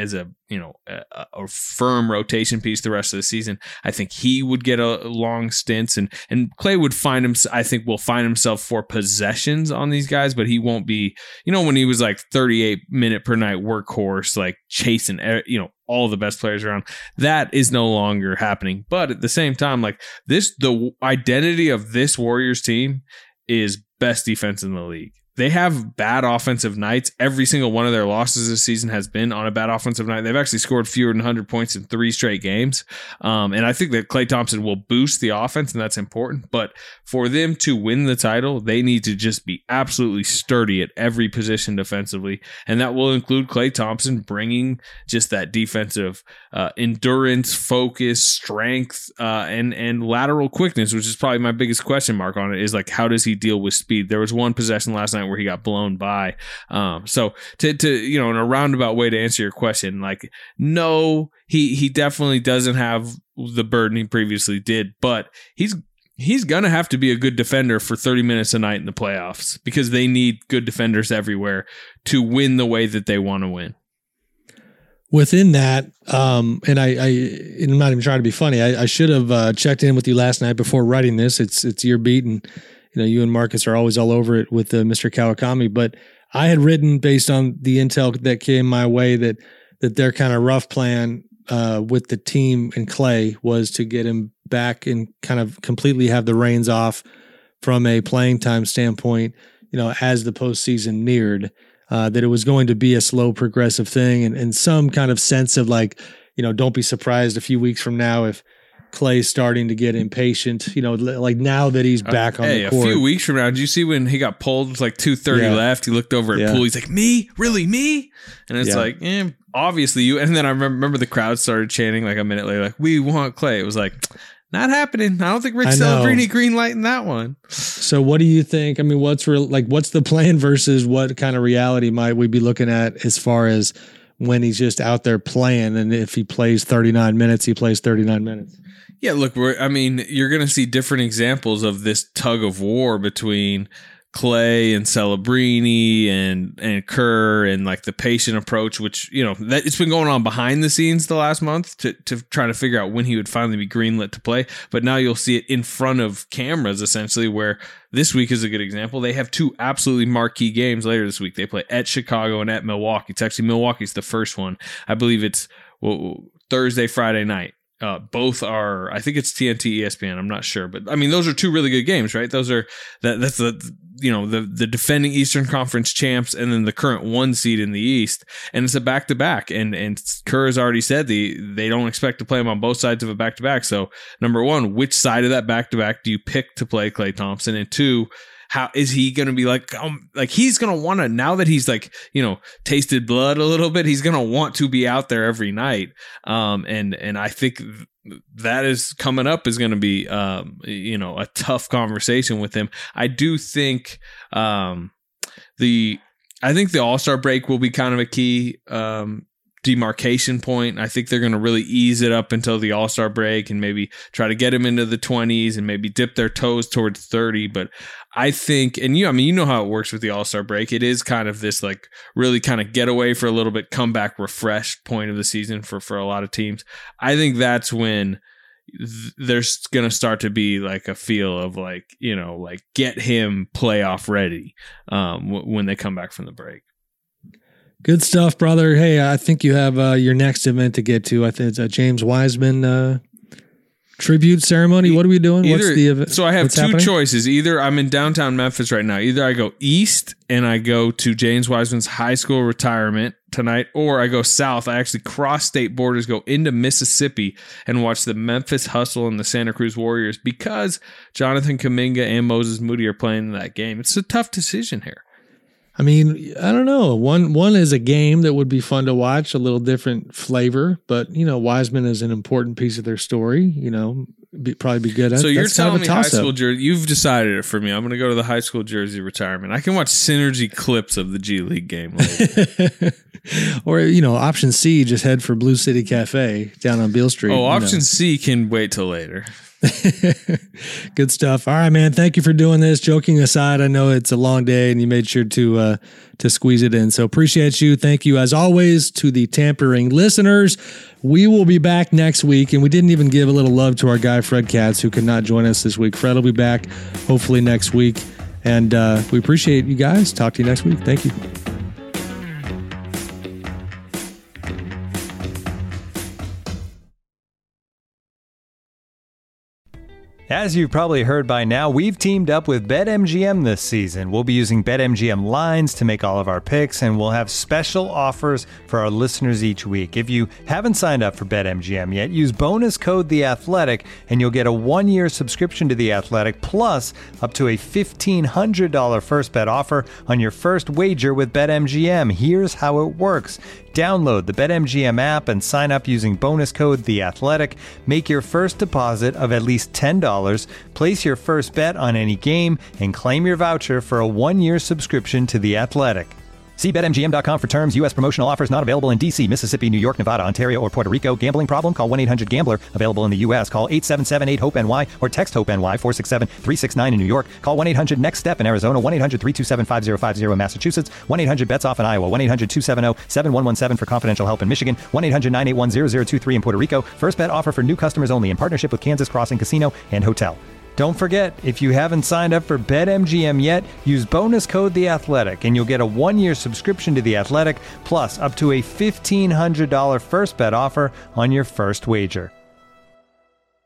firm rotation piece the rest of the season, I think he would get a long stints, and Klay would will find himself for possessions on these guys, but he won't be, when he was like 38 minute per night workhorse, like chasing, all the best players around. That is no longer happening. But at the same time, like the identity of this Warriors team is best defense in the league. They have bad offensive nights. Every single one of their losses this season has been on a bad offensive night. They've actually scored fewer than 100 points in 3 straight games. And I think that Klay Thompson will boost the offense, and that's important. But for them to win the title, they need to just be absolutely sturdy at every position defensively. And that will include Klay Thompson bringing just that defensive endurance, focus, strength, and lateral quickness, which is probably my biggest question mark on it, is like, how does he deal with speed? There was one possession last night where he got blown by. So to in a roundabout way to answer your question, like, no, he definitely doesn't have the burden he previously did, but he's going to have to be a good defender for 30 minutes a night in the playoffs, because they need good defenders everywhere to win the way that they want to win. Within that, and I'm not even trying to be funny, I should have checked in with you last night before writing this. It's your beat, and you and Marcus are always all over it with Mr. Kawakami, but I had written, based on the intel that came my way, that their kind of rough plan with the team and Klay was to get him back and kind of completely have the reins off from a playing time standpoint, as the postseason neared, that it was going to be a slow progressive thing and some kind of sense of like, don't be surprised a few weeks from now if Clay's starting to get impatient, like now that he's back on the court. A few weeks from now, did you see when he got pulled with like 2:30 left? He looked over at Poole. He's like, me? Really, me? And it's like, obviously you. And then I remember the crowd started chanting like a minute later, like, we want Clay. It was like, not happening. I don't think Rick Celebrini greenlighting that one. So what do you think? I mean, what's the plan versus what kind of reality might we be looking at as far as when he's just out there playing, and if he plays 39 minutes, he plays 39 minutes? Yeah, look, you're going to see different examples of this tug of war between Clay and Celebrini and Kerr and like the patient approach, which, that it's been going on behind the scenes the last month to try to figure out when he would finally be greenlit to play. But now you'll see it in front of cameras, essentially, where this week is a good example. They have two absolutely marquee games later this week. They play at Chicago and at Milwaukee. It's actually Milwaukee's the first one. I believe it's Thursday, Friday night. Both are, I think it's TNT, ESPN. I'm not sure, but I mean, those are two really good games, right? Those are that's the defending Eastern Conference champs, and then the current 1 seed in the East, and it's a back to back. And Kerr has already said they don't expect to play him on both sides of a back to back. So number one, which side of that back to back do you pick to play Klay Thompson? And two, how is he going to be like he's going to want to, now that he's like, tasted blood a little bit, he's going to want to be out there every night. And I think that is coming up is going to be, a tough conversation with him. I do think, I think the All-Star break will be kind of a key, demarcation point. I think they're going to really ease it up until the All-Star break and maybe try to get him into the 20s and maybe dip their toes towards 30. But I think, and you know how it works with the All-Star break. It is kind of this like really kind of get away for a little bit, come back refreshed point of the season for a lot of teams. I think that's when there's going to start to be like a feel of like, like get him playoff ready when they come back from the break. Good stuff, brother. Hey, I think you have your next event to get to. I think it's a James Wiseman tribute ceremony. What are we doing? What's the event? So I have two choices. Either I'm in downtown Memphis right now. Either I go east and I go to James Wiseman's high school retirement tonight, or I go south. I actually cross state borders, go into Mississippi and watch the Memphis Hustle and the Santa Cruz Warriors because Jonathan Kuminga and Moses Moody are playing in that game. It's a tough decision here. I mean, I don't know. One is a game that would be fun to watch, a little different flavor, but Wiseman is an important piece of their story. Probably be good. So you're telling me high school jersey? You've decided it for me. I'm going to go to the high school jersey retirement. I can watch synergy clips of the G League game later. Or option C, just head for Blue City Cafe down on Beale Street. Oh, option C can wait till later. Good stuff. All right, man. Thank you for doing this. Joking aside, I know it's a long day and you made sure to squeeze it in. So appreciate you. Thank you as always to the Tampering listeners. We will be back next week, and we didn't even give a little love to our guy Fred Katz, who could not join us this week. Fred will be back hopefully next week, and we appreciate you guys. Talk to you next week. Thank you. As you've probably heard by now, we've teamed up with BetMGM this season. We'll be using BetMGM lines to make all of our picks, and we'll have special offers for our listeners each week. If you haven't signed up for BetMGM yet, use bonus code The Athletic, and you'll get a 1-year subscription to The Athletic, plus up to a $1,500 first bet offer on your first wager with BetMGM. Here's how it works. Download the BetMGM app and sign up using bonus code The Athletic. Make your first deposit of at least $10. Place your first bet on any game and claim your voucher for a 1-year subscription to The Athletic. See BetMGM.com for terms. U.S. promotional offers not available in D.C., Mississippi, New York, Nevada, Ontario, or Puerto Rico. Gambling problem? Call 1-800-GAMBLER. Available in the U.S. Call 877-8-HOPE-NY or text HOPE-NY 467-369 in New York. Call 1-800-NEXT-STEP in Arizona. 1-800-327-5050 in Massachusetts. 1-800-BETS-OFF in Iowa. 1-800-270-7117 for confidential help in Michigan. 1-800-981-0023 in Puerto Rico. First bet offer for new customers only in partnership with Kansas Crossing Casino and Hotel. Don't forget, if you haven't signed up for BetMGM yet, use bonus code The Athletic, and you'll get a 1-year subscription to The Athletic, plus up to a $1,500 first bet offer on your first wager.